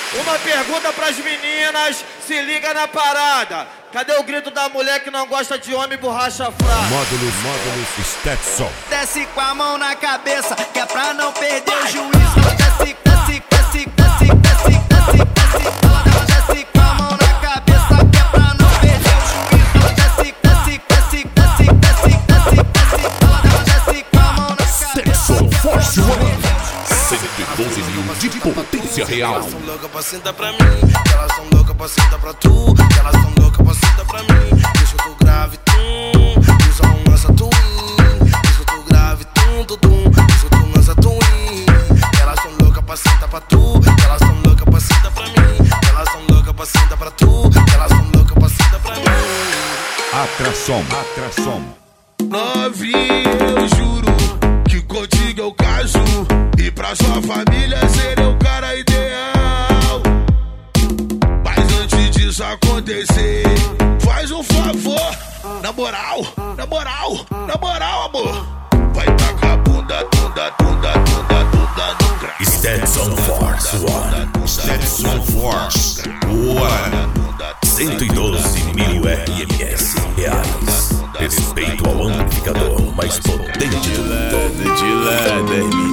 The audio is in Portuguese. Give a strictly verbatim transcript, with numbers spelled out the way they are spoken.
Uma pergunta pras meninas, se liga na parada. Cadê o grito da mulher que não gosta de homem borracha fraca? Módulos, módulos, Stetson. Desce com a mão na cabeça, que é pra não perder o juízo. Desce, desce, desce, desce, desce, desce, desce. Desce com a mão na cabeça, que é pra não perder o juízo. Desce, desce, desce, desce, desce, desce, desce. Desce com a mão na cabeça. Stetson Force One. cento e doze mil de potência real. Elas são loucas pra sentar pra mim, elas são loucas pra sentar pra tu, elas são loucas pra sentar pra mim. Deixa eu tô grave, tum, usa um lança twin. Deixa eu tô grave, tum, tum, tum, deixa eu tô lança twin. Elas são loucas pra sentar pra tu, elas são loucas pra sentar pra mim. Elas são loucas pra sentar pra tu, elas são loucas pra sentar pra mim. Atração, atração. Novinha, eu juro que contigo eu caso, e pra sua família serei o cara ideal. Mas antes disso acontecer, faz um favor, na moral, na moral, na moral, amor. Vai tacar a bunda, bunda, bunda, bunda, bunda no grau. Stetson Force One. Stetson Force One. cento e doze mil R M S reais. Respeito ao amplificador mais potente do mundo. De leve, de leve,